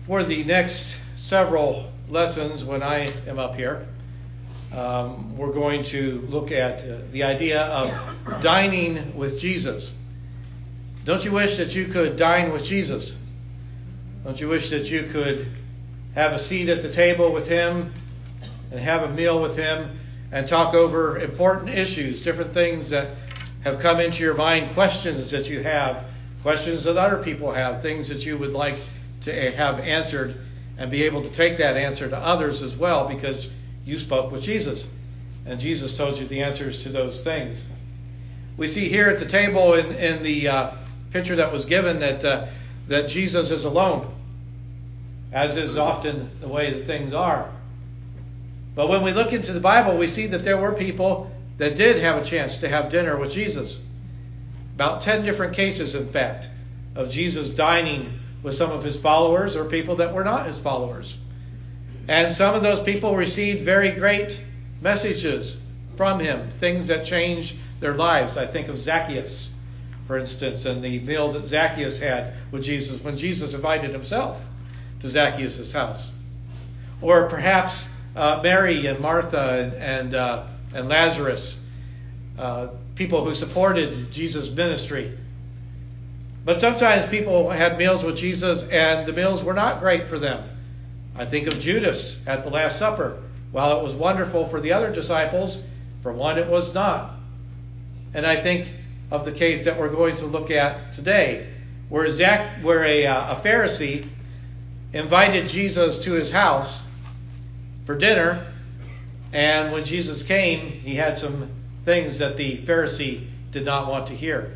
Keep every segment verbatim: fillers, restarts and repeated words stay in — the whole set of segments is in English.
for the next several lessons when I am up here, um, we're going to look at uh, the idea of dining with Jesus. Don't you wish that you could dine with Jesus? Don't you wish that you could have a seat at the table with him and have a meal with him and talk over important issues, different things that have come into your mind, questions that you have, questions that other people have, things that you would like to have answered, and be able to take that answer to others as well because you spoke with Jesus and Jesus told you the answers to those things. We see here at the table in, in the uh, picture that was given that uh, that Jesus is alone, as is often the way that things are. But when we look into the Bible, we see that there were people that did have a chance to have dinner with Jesus. About ten different cases, in fact, of Jesus dining with some of his followers or people that were not his followers. And some of those people received very great messages from him, things that changed their lives. I think of Zacchaeus, for instance, and the meal that Zacchaeus had with Jesus when Jesus invited himself to Zacchaeus' house. Or perhaps uh, Mary and Martha and, and, uh, and Lazarus, uh, people who supported Jesus' ministry. But sometimes people had meals with Jesus and the meals were not great for them. I think of Judas at the Last Supper. While it was wonderful for the other disciples, for one it was not. And I think of the case that we're going to look at today, where, Zach, where a, uh, a Pharisee invited Jesus to his house for dinner, and when Jesus came, he had some things that the Pharisee did not want to hear.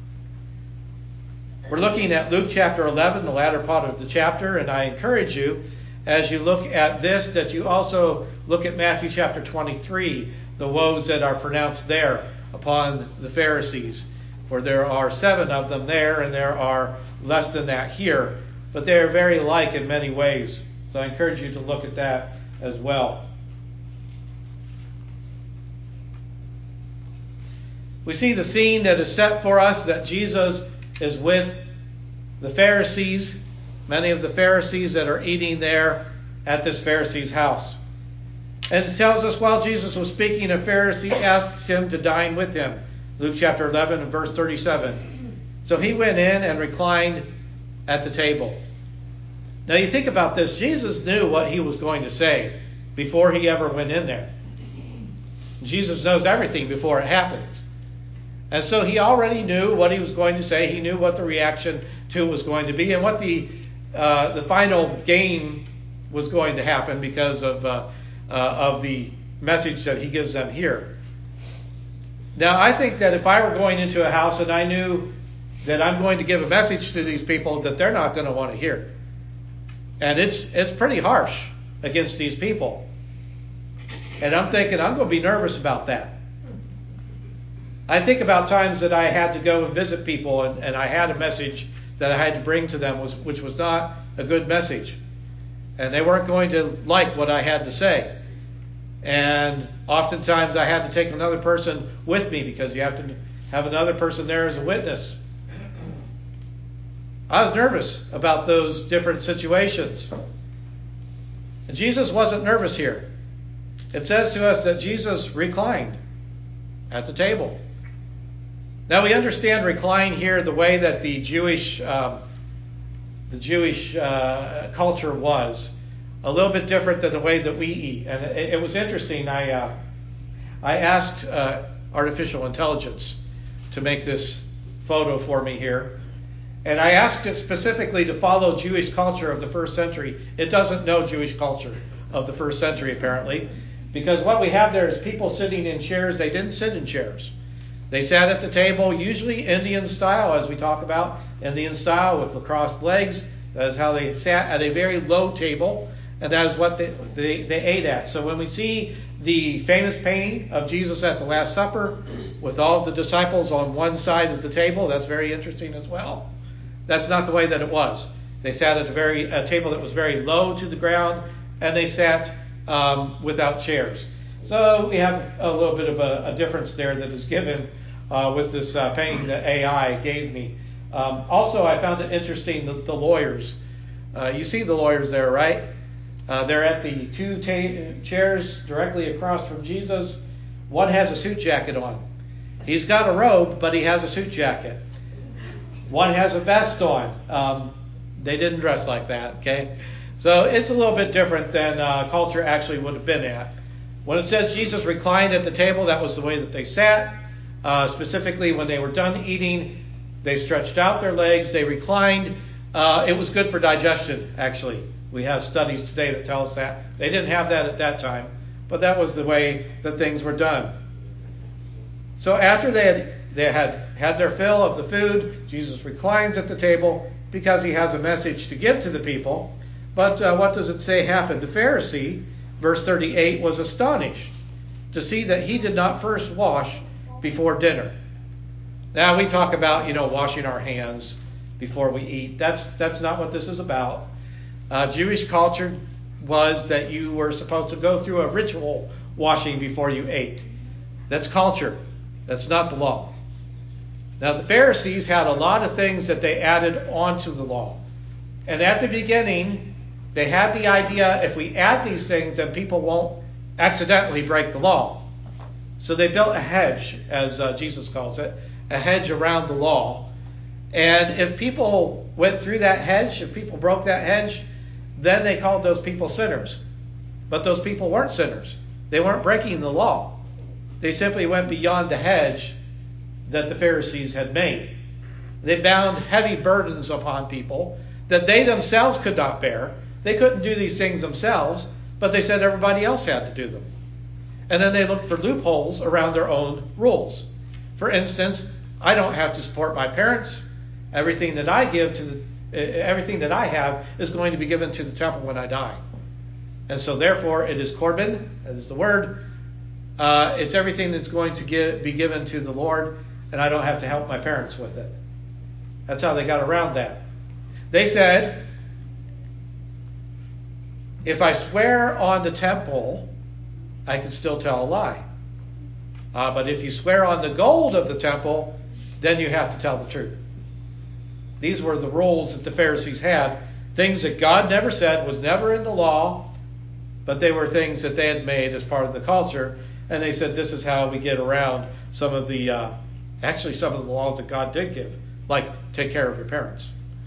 We're looking at Luke chapter eleven, the latter part of the chapter, and I encourage you, as you look at this, that you also look at Matthew chapter twenty-three, the woes that are pronounced there upon the Pharisees. For there are seven of them there, and there are less than that here, but they are very like in many ways. So I encourage you to look at that as well. We see the scene that is set for us, that Jesus is with the Pharisees, many of the Pharisees that are eating there at this Pharisee's house. And it tells us while Jesus was speaking, a Pharisee asked him to dine with him. Luke chapter eleven and verse thirty-seven. So he went in and reclined at the table. Now you think about this. Jesus knew what he was going to say before he ever went in there. Jesus knows everything before it happens. And so he already knew what he was going to say. He knew what the reaction to it was going to be and what the uh, the final game was going to happen because of uh, uh, of the message that he gives them here. Now, I think that if I were going into a house and I knew that I'm going to give a message to these people that they're not going to want to hear, and it's it's pretty harsh against these people, and I'm thinking I'm going to be nervous about that. I think about times that I had to go and visit people and, and I had a message that I had to bring to them was, which was not a good message. And they weren't going to like what I had to say. And oftentimes I had to take another person with me because you have to have another person there as a witness. I was nervous about those different situations. And Jesus wasn't nervous here. It says to us that Jesus reclined at the table. Now we understand recline here the way that the Jewish um, the Jewish uh, culture was, a little bit different than the way that we eat. And it, it was interesting. I uh, I asked uh, artificial intelligence to make this photo for me here, and I asked it specifically to follow Jewish culture of the first century. It doesn't know Jewish culture of the first century apparently, because what we have there is people sitting in chairs. They didn't sit in chairs. They sat at the table, usually Indian style, as we talk about, Indian style with the crossed legs. That is how they sat at a very low table, and that is what they, they, they ate at. So when we see the famous painting of Jesus at the Last Supper with all of the disciples on one side of the table, that's very interesting as well. That's not the way that it was. They sat at a very a table that was very low to the ground, and they sat um, without chairs. So we have a little bit of a, a difference there that is given uh, with this uh, painting that A I gave me. Um, also, I found it interesting that the lawyers Uh, you see the lawyers there, right? Uh, they're at the two ta- chairs directly across from Jesus. One has a suit jacket on. He's got a robe, but he has a suit jacket. One has a vest on. Um, they didn't dress like that, okay? So it's a little bit different than uh, culture actually would have been at. When it says Jesus reclined at the table, that was the way that they sat. Uh, specifically, when they were done eating, they stretched out their legs, they reclined. Uh, it was good for digestion, actually. We have studies today that tell us that. They didn't have that at that time, but that was the way that things were done. So after they had they had had their fill of the food, Jesus reclines at the table because he has a message to give to the people. But uh, what does it say happened? The Pharisee, verse thirty-eight, was astonished to see that he did not first wash before dinner. Now we talk about, you know, washing our hands before we eat. That's that's not what this is about. Uh, Jewish culture was that you were supposed to go through a ritual washing before you ate. That's culture. That's not the law. Now the Pharisees had a lot of things that they added onto the law. And at the beginning, they had the idea if we add these things, then people won't accidentally break the law. So they built a hedge, as uh, Jesus calls it, a hedge around the law. And if people went through that hedge, if people broke that hedge, then they called those people sinners. But those people weren't sinners. They weren't breaking the law. They simply went beyond the hedge that the Pharisees had made. They bound heavy burdens upon people that they themselves could not bear. They couldn't do these things themselves, but they said everybody else had to do them. And then they looked for loopholes around their own rules. For instance, I don't have to support my parents. Everything that I give to the Everything that I have is going to be given to the temple when I die. And so therefore it is Corban, that is the word. Uh, it's everything that's going to give, be given to the Lord, and I don't have to help my parents with it. That's how they got around that. They said, if I swear on the temple, I can still tell a lie. Uh, but if you swear on the gold of the temple, then you have to tell the truth. These were the rules that the Pharisees had. Things that God never said, was never in the law, but they were things that they had made as part of the culture. And they said, this is how we get around some of the, uh, actually some of the laws that God did give, like take care of your parents.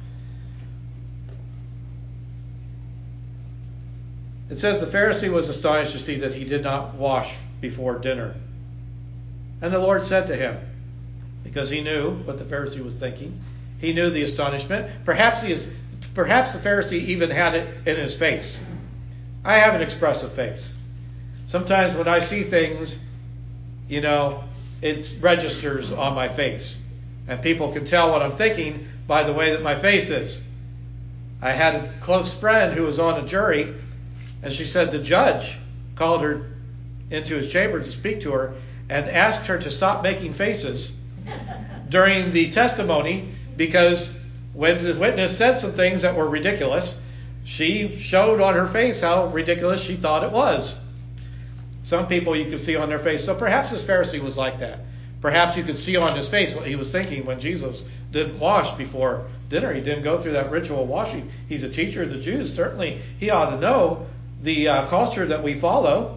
It says the Pharisee was astonished to see that he did not wash before dinner. And the Lord said to him, because he knew what the Pharisee was thinking, he knew the astonishment. Perhaps he is, perhaps the Pharisee even had it in his face. I have an expressive face. Sometimes when I see things, you know, it registers on my face. And people can tell what I'm thinking by the way that my face is. I had a close friend who was on a jury, and she said the judge called her into his chamber to speak to her and asked her to stop making faces during the testimony, because when the witness said some things that were ridiculous, she showed on her face how ridiculous she thought it was. Some people you could see on their face. So perhaps this Pharisee was like that. Perhaps you could see on his face what he was thinking when Jesus didn't wash before dinner. He didn't go through that ritual washing. He's a teacher of the Jews. Certainly he ought to know the uh, culture that we follow.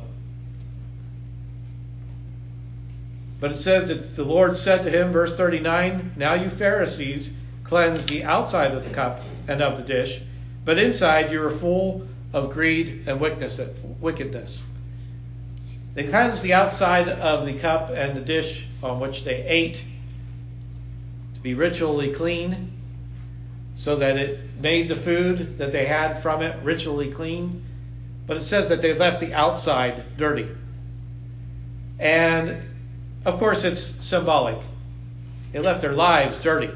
But it says that the Lord said to him, verse thirty-nine, now you Pharisees cleanse the outside of the cup and of the dish, but inside you are full of greed and wickedness. They cleansed the outside of the cup and the dish on which they ate to be ritually clean, so that it made the food that they had from it ritually clean. But it says that they left the outside dirty. And of course, it's symbolic. They left their lives dirty.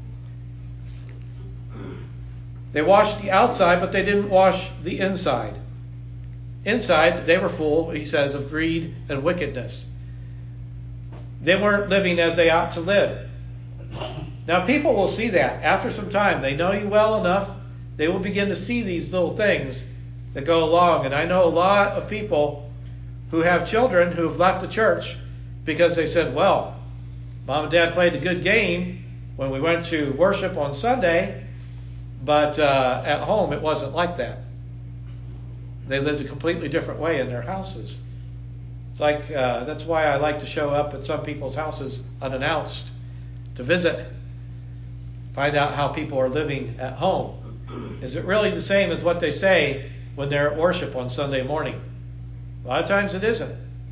They washed the outside, but they didn't wash the inside. Inside, they were full, he says, of greed and wickedness. They weren't living as they ought to live. Now, people will see that. After some time, they know you well enough, they will begin to see these little things that go along. And I know a lot of people who have children who have left the church because they said, well, Mom and Dad played a good game when we went to worship on Sunday, But uh, at home, it wasn't like that. They lived a completely different way in their houses. It's like, uh, that's why I like to show up at some people's houses unannounced to visit, find out how people are living at home. Is it really the same as what they say when they're at worship on Sunday morning? A lot of times it isn't.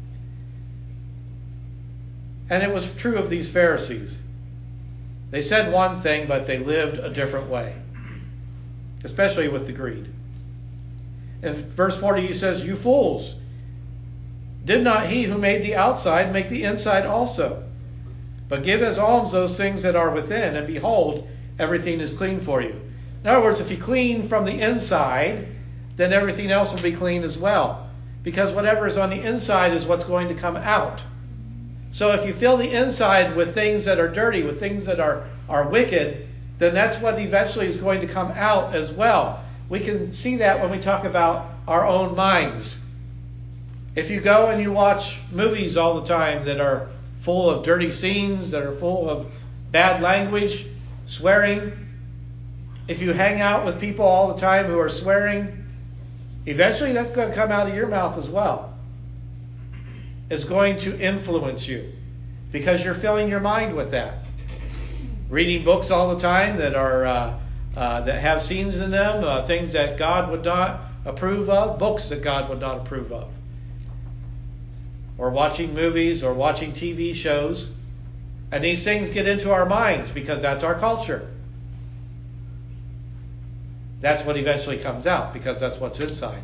And it was true of these Pharisees. They said one thing, but they lived a different way, especially with the greed. In verse forty, he says, "You fools, did not he who made the outside make the inside also? But give as alms those things that are within, and behold, everything is clean for you." In other words, if you clean from the inside, then everything else will be clean as well. Because whatever is on the inside is what's going to come out. So if you fill the inside with things that are dirty, with things that are, are wicked, then that's what eventually is going to come out as well. We can see that when we talk about our own minds. If you go and you watch movies all the time that are full of dirty scenes, that are full of bad language, swearing, if you hang out with people all the time who are swearing, eventually that's going to come out of your mouth as well. It's going to influence you because you're filling your mind with that. Reading books all the time that are uh, uh, that have scenes in them, uh, things that God would not approve of, books that God would not approve of. Or watching movies or watching T V shows. And these things get into our minds because that's our culture. That's what eventually comes out because that's what's inside.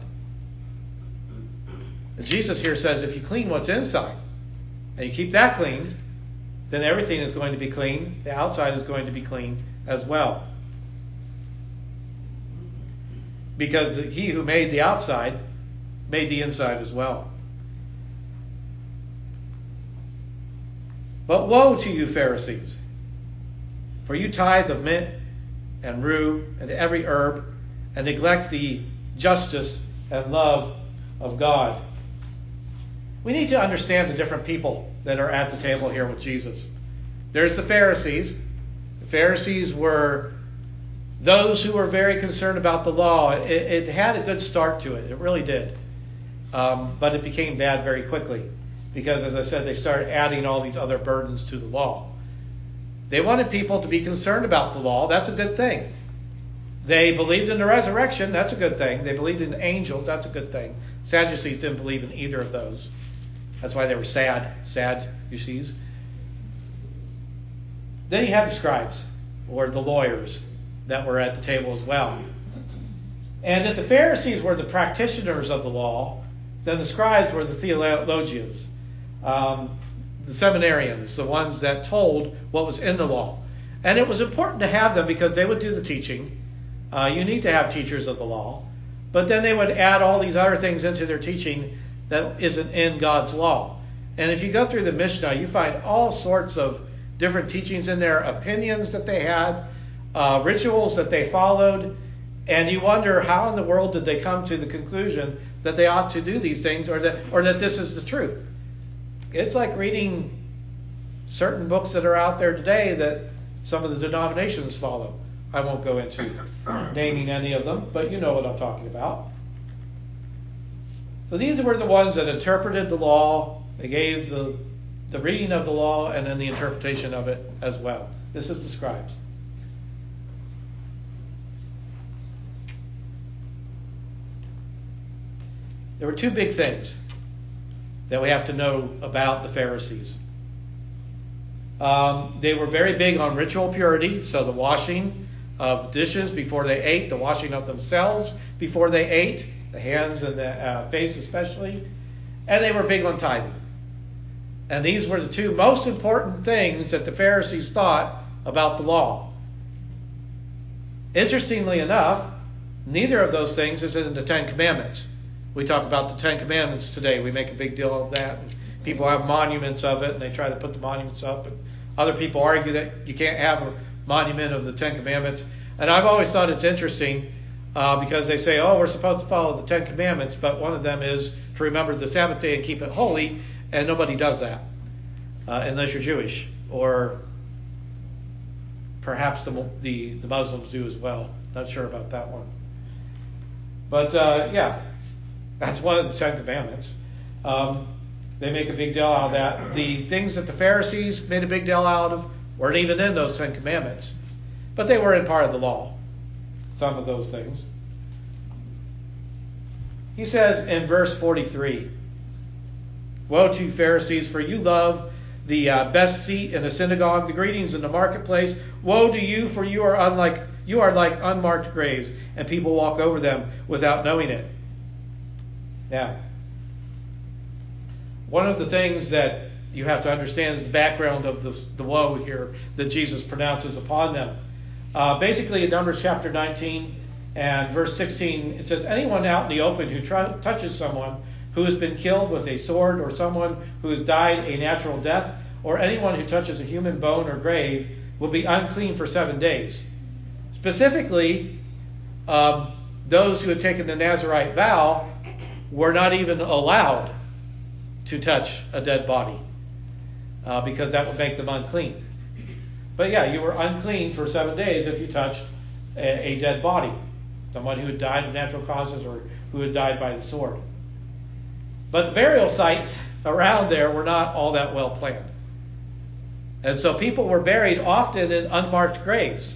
And Jesus here says if you clean what's inside and you keep that clean, then everything is going to be clean. The outside is going to be clean as well. Because he who made the outside made the inside as well. But woe to you, Pharisees, for you tithe of mint and rue and every herb, and neglect the justice and love of God. We need to understand the different people that are at the table here with Jesus. There's the Pharisees. The Pharisees were those who were very concerned about the law. It, it had a good start to it. It really did. Um, but it became bad very quickly. Because, as I said, they started adding all these other burdens to the law. They wanted people to be concerned about the law. That's a good thing. They believed in the resurrection. That's a good thing. They believed in angels. That's a good thing. Sadducees didn't believe in either of those. That's why they were sad. Sad, you see. Then you had the scribes, or the lawyers, that were at the table as well. And if the Pharisees were the practitioners of the law, then the scribes were the theologians. Um, the seminarians, the ones that told what was in the law. And it was important to have them because they would do the teaching. Uh, you need to have teachers of the law. But then they would add all these other things into their teaching that isn't in God's law. And if you go through the Mishnah, you find all sorts of different teachings in there, opinions that they had, uh, rituals that they followed. And you wonder how in the world did they come to the conclusion that they ought to do these things or that, or that this is the truth. It's like reading certain books that are out there today that some of the denominations follow. I won't go into naming any of them, but you know what I'm talking about. So these were the ones that interpreted the law. They gave the, the reading of the law and then the interpretation of it as well. This is the scribes. There were two big things that we have to know about the Pharisees. Um, they were very big on ritual purity, so the washing of dishes before they ate, the washing of themselves before they ate, the hands and the uh, face especially, and they were big on tithing. And these were the two most important things that the Pharisees thought about the law. Interestingly enough, neither of those things is in the Ten Commandments. We talk about the Ten Commandments today. We make a big deal of that. And people have monuments of it, and they try to put the monuments up. And other people argue that you can't have a monument of the Ten Commandments. And I've always thought it's interesting uh, because they say, oh, we're supposed to follow the Ten Commandments, but one of them is to remember the Sabbath day and keep it holy, and nobody does that uh, unless you're Jewish, or perhaps the, the, the Muslims do as well. Not sure about that one. But uh, yeah, that's one of the Ten Commandments. Um, they make a big deal out of that. The things that the Pharisees made a big deal out of weren't even in those Ten Commandments. But they were in part of the law. Some of those things. He says in verse forty-three, "Woe to you, Pharisees, for you love the uh, best seat in the synagogue, the greetings in the marketplace. Woe to you, for you are unlike you are like unmarked graves, and people walk over them without knowing it." Now, one of the things that you have to understand is the background of the, the woe here that Jesus pronounces upon them. Uh, basically, in Numbers chapter nineteen and verse sixteen, it says, "Anyone out in the open who tr- touches someone who has been killed with a sword, or someone who has died a natural death, or anyone who touches a human bone or grave will be unclean for seven days. Specifically, um, those who had taken the Nazirite vow were not even allowed to touch a dead body uh, because that would make them unclean. But yeah, you were unclean for seven days if you touched a, a dead body, someone who had died of natural causes or who had died by the sword. But the burial sites around there were not all that well planned. And so people were buried often in unmarked graves.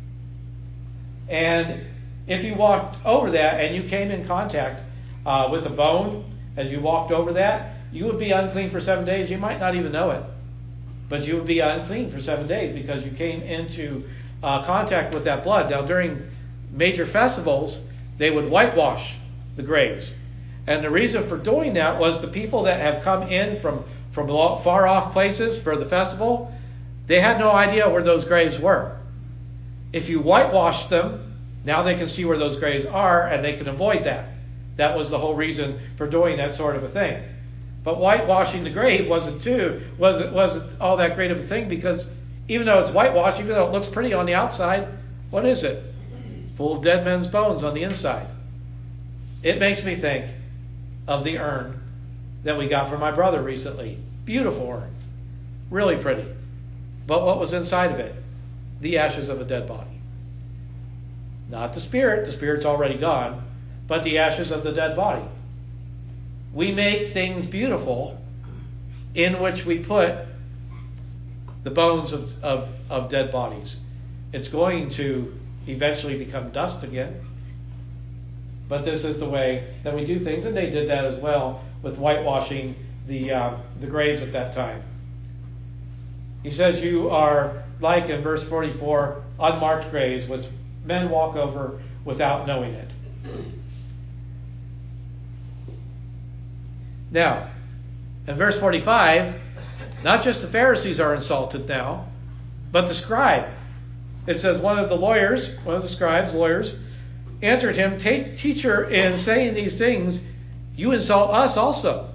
And if you walked over that and you came in contact uh, with a bone as you walked over that, you would be unclean for seven days. You might not even know it. But you would be unclean for seven days because you came into uh, contact with that blood. Now, during major festivals, they would whitewash the graves. And the reason for doing that was the people that have come in from, from far off places for the festival, they had no idea where those graves were. If you whitewash them, now they can see where those graves are and they can avoid that. That was the whole reason for doing that sort of a thing. But whitewashing the grave wasn't too wasn't wasn't all that great of a thing, because even though it's whitewashed, even though it looks pretty on the outside, what is it? It's full of dead men's bones on the inside. It makes me think of the urn that we got from my brother recently. Beautiful urn. Really pretty. But what was inside of it? The ashes of a dead body. Not the spirit. The spirit's already gone. But the ashes of the dead body. We make things beautiful in which we put the bones of, of, of dead bodies. It's going to eventually become dust again. But this is the way that we do things, and they did that as well with whitewashing the uh, the graves at that time. He says you are like, in verse forty-four, unmarked graves which men walk over without knowing it. Now, in verse forty-five, not just the Pharisees are insulted now, but the scribe. It says one of the lawyers, one of the scribes, lawyers, answered him, "Teacher, in saying these things, you insult us also."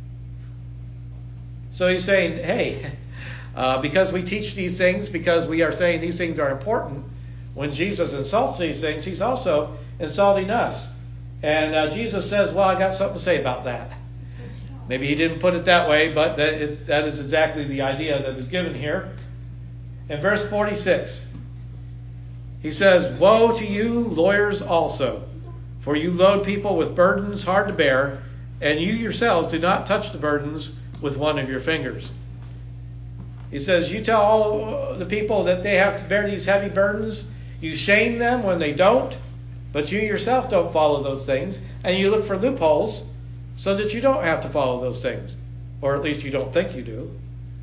So he's saying, hey, uh, because we teach these things, because we are saying these things are important, when Jesus insults these things, he's also insulting us. And uh, Jesus says, well, I got something to say about that. Maybe he didn't put it that way, but that, it, that is exactly the idea that is given here. In verse forty-six, he says, "Woe to you, lawyers also, for you load people with burdens hard to bear, and you yourselves do not touch the burdens with one of your fingers." He says, you tell all the people that they have to bear these heavy burdens. You shame them when they don't, but you yourself don't follow those things, and you look for loopholes so that you don't have to follow those things, or at least you don't think you do.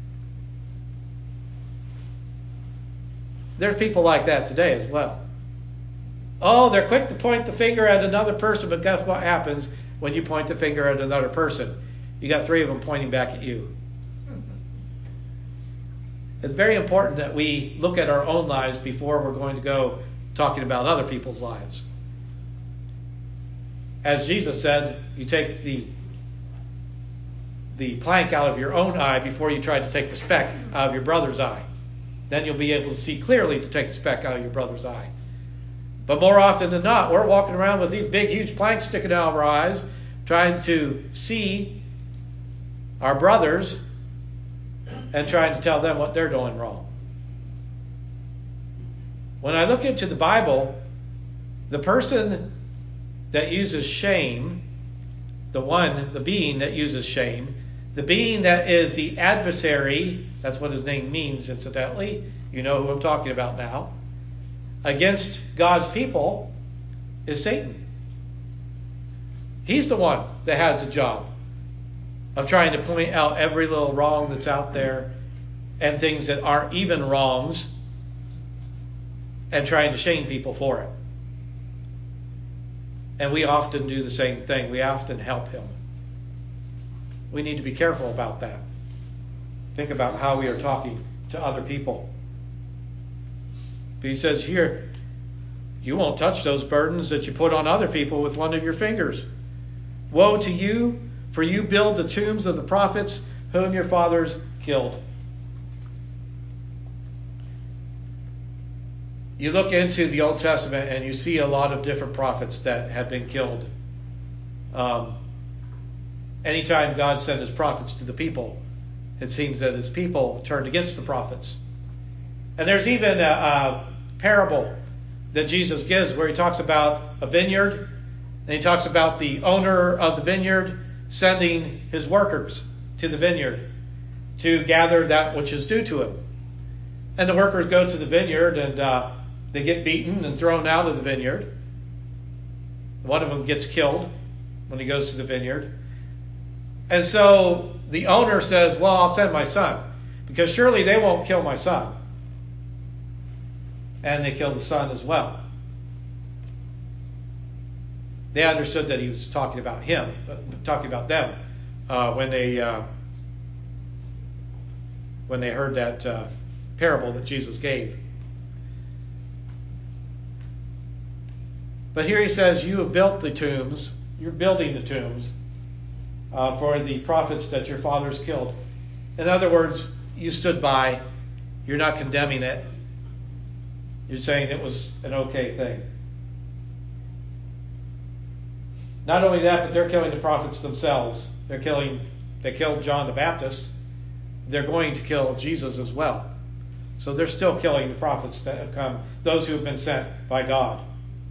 There's people like that today as well. Oh, they're quick to point the finger at another person, but guess what happens when you point the finger at another person? You got three of them pointing back at you. It's very important that we look at our own lives before we're going to go talking about other people's lives. As Jesus said, you take the the plank out of your own eye before you try to take the speck out of your brother's eye. Then you'll be able to see clearly to take the speck out of your brother's eye. But more often than not, we're walking around with these big, huge planks sticking out of our eyes, trying to see our brothers and trying to tell them what they're doing wrong. When I look into the Bible, The person that uses shame, the one, the being that uses shame, the being that is the adversary, that's what his name means, incidentally. You know who I'm talking about now. Against God's people is Satan. He's the one that has the job of trying to point out every little wrong that's out there and things that aren't even wrongs and trying to shame people for it. And we often do the same thing. We often help him. We need to be careful about that. Think about how we are talking to other people. But he says here, you won't touch those burdens that you put on other people with one of your fingers. Woe to you, for you build the tombs of the prophets whom your fathers killed. You look into the Old Testament and you see a lot of different prophets that have been killed. Um, anytime God sent his prophets to the people, it seems that his people turned against the prophets. And there's even a, a parable that Jesus gives where he talks about a vineyard, and he talks about the owner of the vineyard sending his workers to the vineyard to gather that which is due to him. And the workers go to the vineyard and uh, they get beaten and thrown out of the vineyard. One of them gets killed when he goes to the vineyard. And so the owner says, well, I'll send my son, because surely they won't kill my son. And they kill the son as well. They understood that he was talking about him, talking about them, uh, when they uh, when they heard that uh, parable that Jesus gave. But here he says, you have built the tombs, you're building the tombs uh, for the prophets that your fathers killed. In other words, you stood by, you're not condemning it, you're saying it was an okay thing. Not only that, but they're killing the prophets themselves. They're killing, they killed John the Baptist. They're going to kill Jesus as well. So they're still killing the prophets that have come, those who have been sent by God.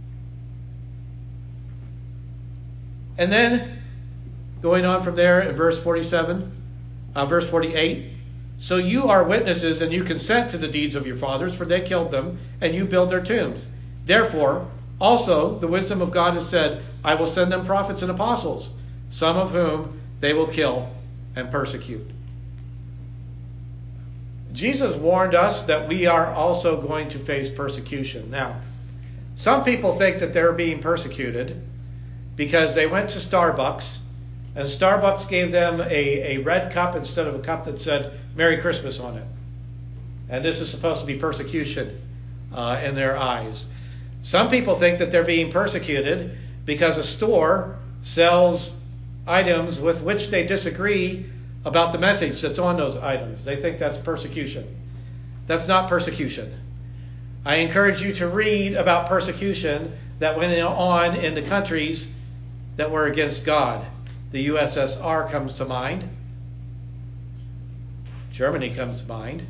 And then, going on from there in verse forty-seven, uh, verse forty-eight, so you are witnesses and you consent to the deeds of your fathers, for they killed them, and you build their tombs. Therefore, also the wisdom of God has said, I will send them prophets and apostles, some of whom they will kill and persecute. Jesus warned us that we are also going to face persecution. Now, some people think that they're being persecuted because they went to Starbucks, and Starbucks gave them a, a red cup instead of a cup that said Merry Christmas on it. And this is supposed to be persecution uh, in their eyes. Some people think that they're being persecuted because a store sells items with which they disagree about the message that's on those items. They think that's persecution. That's not persecution. I encourage you to read about persecution that went on in the countries that were against God. The U S S R comes to mind. Germany comes to mind.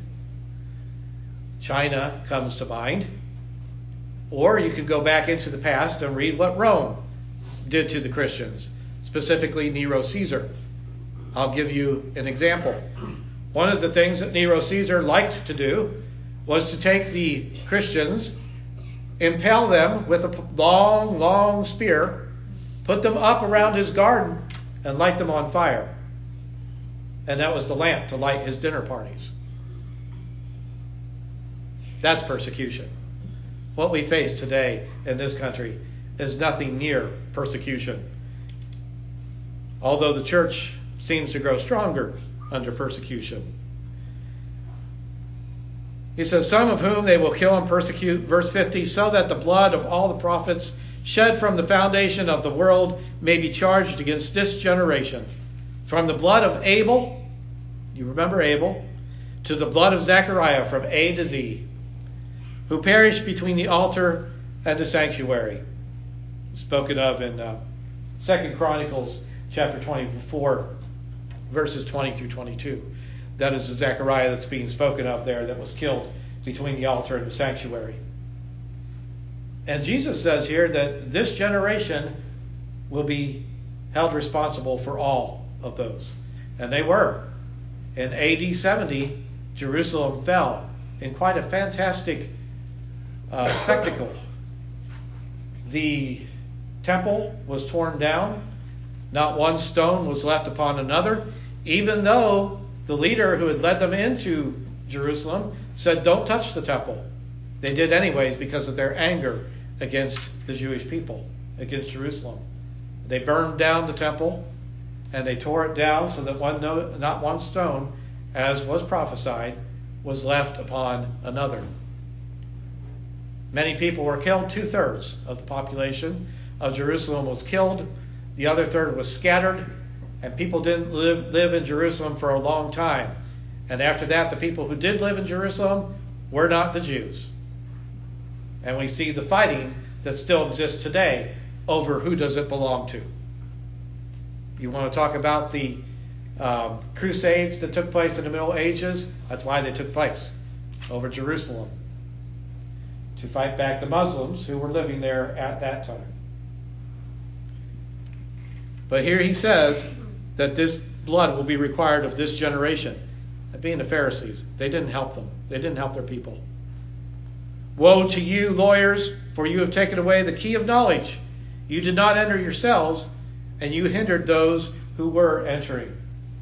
China comes to mind. Or you can go back into the past and read what Rome did to the Christians, specifically Nero Caesar. I'll give you an example. One of the things that Nero Caesar liked to do was to take the Christians, impale them with a long, long spear, put them up around his garden, and light them on fire. And that was the lamp to light his dinner parties. That's persecution. What we face today in this country is nothing near persecution. Although the church seems to grow stronger under persecution. He says, some of whom they will kill and persecute, verse fifty, so that the blood of all the prophets shed from the foundation of the world may be charged against this generation. From the blood of Abel, you remember Abel, to the blood of Zechariah from A to Z, who perished between the altar and the sanctuary. Spoken of in uh, Second Chronicles chapter twenty-four, verses twenty through twenty-two. That is the Zechariah that's being spoken of there that was killed between the altar and the sanctuary. And Jesus says here that this generation will be held responsible for all of those. And they were. In A D seventy, Jerusalem fell in quite a fantastic uh, spectacle. The temple was torn down. Not one stone was left upon another, even though the leader who had led them into Jerusalem said, "Don't touch the temple." They did anyways because of their anger against the Jewish people, against Jerusalem. They burned down the temple, and they tore it down so that one no, not one stone, as was prophesied, was left upon another. Many people were killed. Two-thirds of the population of Jerusalem was killed. The other third was scattered, and people didn't live, live in Jerusalem for a long time. And after that, the people who did live in Jerusalem were not the Jews. And we see the fighting that still exists today over who does it belong to. You want to talk about the um, crusades that took place in the Middle Ages? That's why they took place, over Jerusalem, to fight back the Muslims who were living there at that time. But here he says that this blood will be required of this generation. That being the Pharisees, they didn't help them. They didn't help their people. Woe to you, lawyers, for you have taken away the key of knowledge. You did not enter yourselves, and you hindered those who were entering.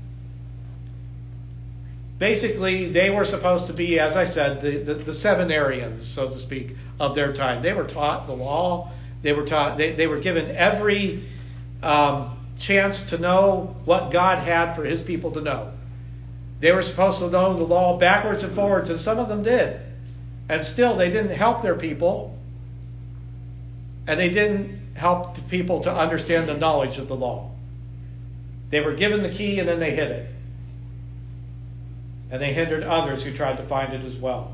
Basically, they were supposed to be, as I said, the, the, the seminarians, so to speak, of their time. They were taught the law. They were taught. They, they were given every um, chance to know what God had for his people to know. They were supposed to know the law backwards and forwards, and some of them did. And still, they didn't help their people. And they didn't help the people to understand the knowledge of the law. They were given the key and then they hid it. And they hindered others who tried to find it as well.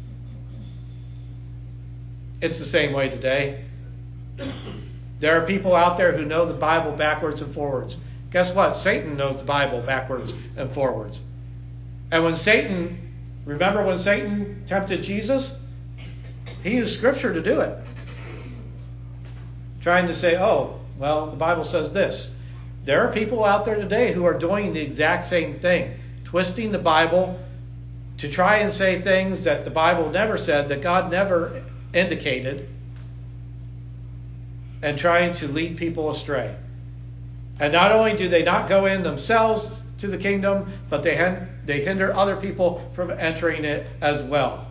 It's the same way today. There are people out there who know the Bible backwards and forwards. Guess what? Satan knows the Bible backwards and forwards. And when Satan, remember when Satan tempted Jesus? He used Scripture to do it. Trying to say, oh, well, the Bible says this. There are people out there today who are doing the exact same thing. Twisting the Bible to try and say things that the Bible never said, that God never indicated, and trying to lead people astray. And not only do they not go in themselves to the kingdom, but they hin- they hinder other people from entering it as well.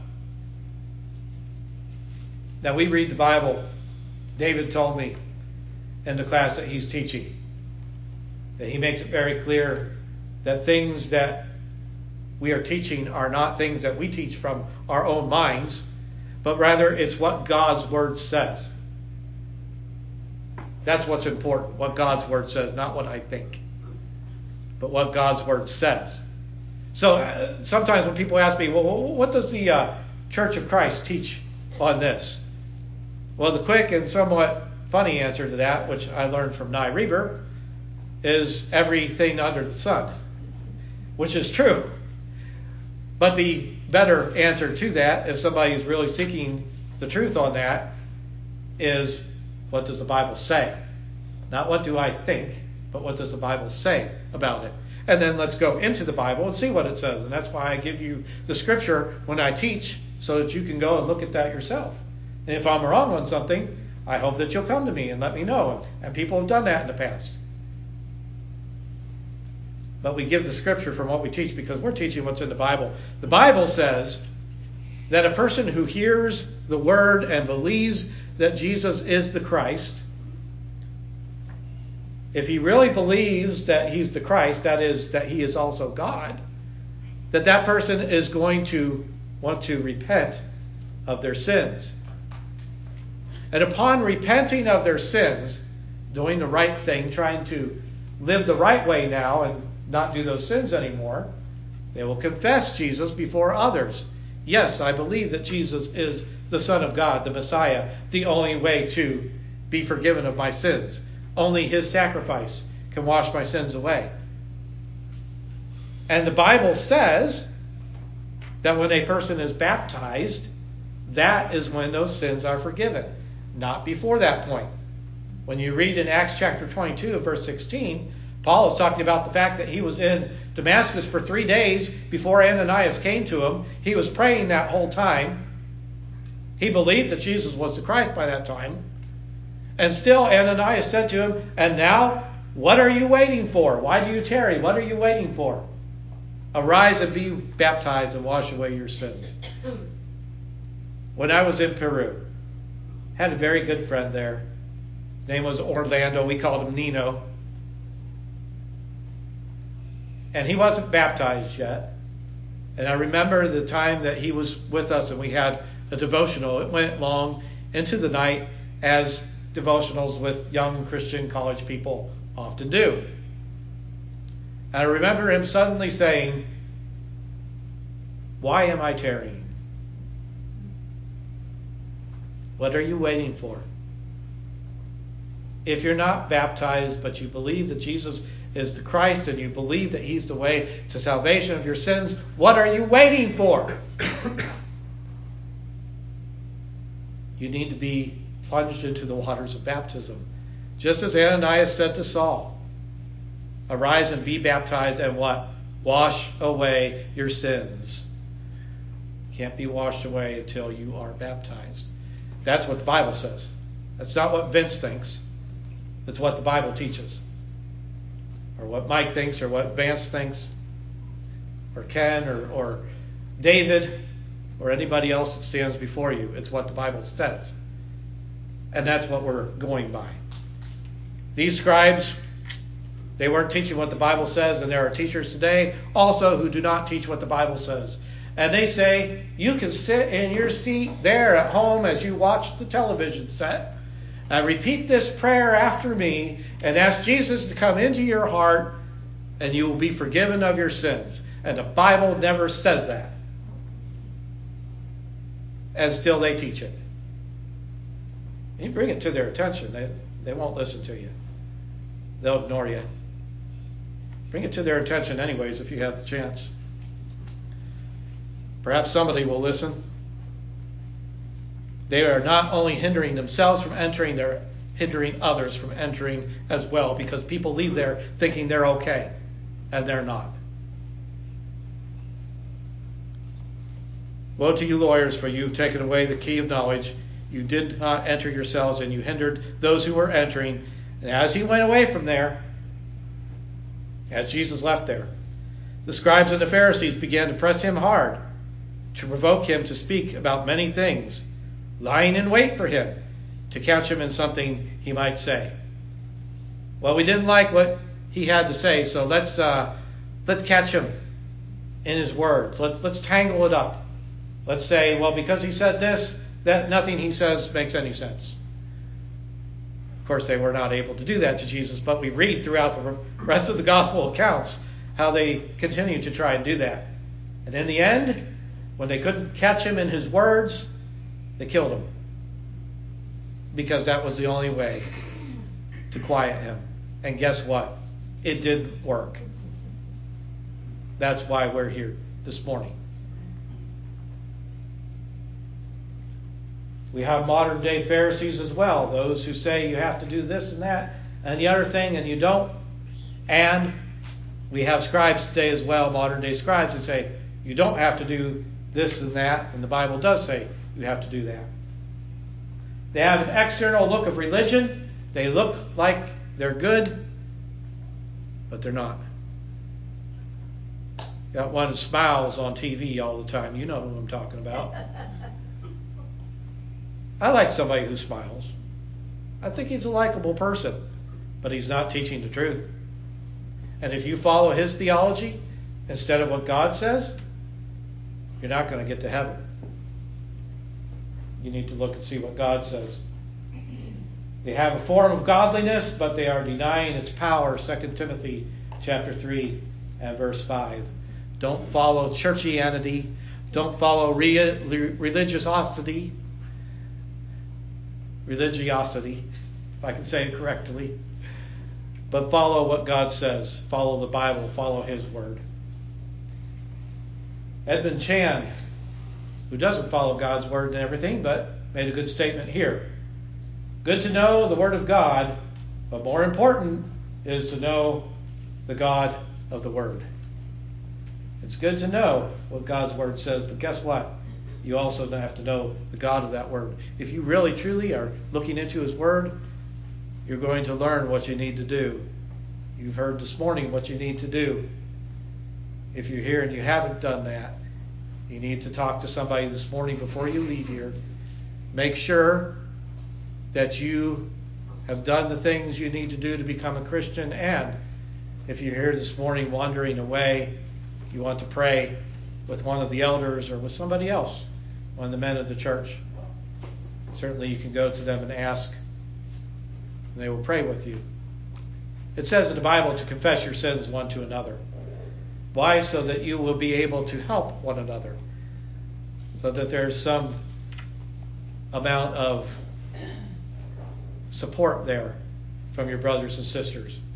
Now we read the Bible. David told me in the class that he's teaching that he makes it very clear that things that we are teaching are not things that we teach from our own minds, but rather it's what God's Word says. That's what's important, what God's Word says, not what I think, but what God's Word says. So uh, sometimes when people ask me, well, what does the uh, Church of Christ teach on this? Well, the quick and somewhat funny answer to that, which I learned from Nye Reber, is everything under the sun, which is true. But the better answer to that, if somebody is really seeking the truth on that, is what does the Bible say? Not what do I think, but what does the Bible say about it? And then let's go into the Bible and see what it says. And that's why I give you the Scripture when I teach, so that you can go and look at that yourself. And if I'm wrong on something, I hope that you'll come to me and let me know. And people have done that in the past. But we give the Scripture from what we teach because we're teaching what's in the Bible. The Bible says that a person who hears the Word and believes that Jesus is the Christ, if he really believes that he's the Christ, that is, that he is also God, that that person is going to want to repent of their sins. And upon repenting of their sins, doing the right thing, trying to live the right way now and not do those sins anymore, they will confess Jesus before others. Yes, I believe that Jesus is the Son of God, the Messiah, the only way to be forgiven of my sins. Only his sacrifice can wash my sins away. And the Bible says that when a person is baptized, that is when those sins are forgiven. not before that point. When you read in Acts chapter twenty-two, verse sixteen, Paul is talking about the fact that he was in Damascus for three days before Ananias came to him. He was praying that whole time. He believed that Jesus was the Christ by that time. And still Ananias said to him, "And now, what are you waiting for? Why do you tarry? What are you waiting for? Arise and be baptized and wash away your sins." When I was in Peru, I had a very good friend there. His name was Orlando. We called him Nino. And he wasn't baptized yet. And I remember the time that he was with us and we had a devotional. It went long into the night, as devotionals with young Christian college people often do. And I remember him suddenly saying, "Why am I tarrying? What are you waiting for? If you're not baptized, but you believe that Jesus is the Christ and you believe that he's the way to salvation of your sins, what are you waiting for?" You need to be plunged into the waters of baptism. Just as Ananias said to Saul, "Arise and be baptized," and what? Wash away your sins. Can't be washed away until you are baptized. That's what the Bible says. That's not what Vince thinks. That's what the Bible teaches. Or what Mike thinks, or what Vance thinks, or Ken, or, or David, or anybody else that stands before you. It's what the Bible says. And that's what we're going by. These scribes, they weren't teaching what the Bible says, and there are teachers today also who do not teach what the Bible says. And they say, you can sit in your seat there at home as you watch the television set and repeat this prayer after me and ask Jesus to come into your heart and you will be forgiven of your sins. And the Bible never says that. And still they teach it. You bring it to their attention, they, they won't listen to you. They'll ignore you. Bring it to their attention anyways if you have the chance. Perhaps somebody will listen. They are not only hindering themselves from entering, they're hindering others from entering as well, because people leave there thinking they're okay, and they're not. Woe to you lawyers, for you've taken away the key of knowledge. You did not enter yourselves, and you hindered those who were entering. And as he went away from there, as Jesus left there, the scribes and the Pharisees began to press him hard, to provoke him to speak about many things, lying in wait for him to catch him in something he might say. Well, we didn't like what he had to say, so let's uh, let's catch him in his words. Let's let's tangle it up. Let's say, well, because he said this, that nothing he says makes any sense. Of course, they were not able to do that to Jesus, but we read throughout the rest of the gospel accounts how they continued to try and do that. And in the end, when they couldn't catch him in his words, they killed him. Because that was the only way to quiet him. And guess what? It didn't work. That's why we're here this morning. We have modern day Pharisees as well. Those who say you have to do this and that and the other thing and you don't. And we have scribes today as well, modern day scribes, who say you don't have to do this and that. And the Bible does say you have to do that. They have an external look of religion. They look like they're good, but they're not. Got one who smiles on T V all the time. You know who I'm talking about. I like somebody who smiles. I think he's a likable person, but he's not teaching the truth. And if you follow his theology instead of what God says, you're not going to get to heaven. You need to look and see what God says. They have a form of godliness, but they are denying its power. Second Timothy chapter three and verse five. Don't follow churchianity. Don't follow re- religiosity. Religiosity, if I can say it correctly. But follow what God says. Follow the Bible. Follow his word. Edmund Chan, who doesn't follow God's word and everything, but made a good statement here. Good to know the Word of God, but more important is to know the God of the Word. It's good to know what God's Word says, but guess what? You also have to know the God of that Word. If you really truly are looking into His Word, you're going to learn what you need to do. You've heard this morning what you need to do. If you're here and you haven't done that, you need to talk to somebody this morning before you leave here. Make sure that you have done the things you need to do to become a Christian. And if you're here this morning wandering away, you want to pray with one of the elders or with somebody else, one of the men of the church, certainly you can go to them and ask, and they will pray with you. It says in the Bible to confess your sins one to another. Why? So that you will be able to help one another. So that there's some amount of support there from your brothers and sisters.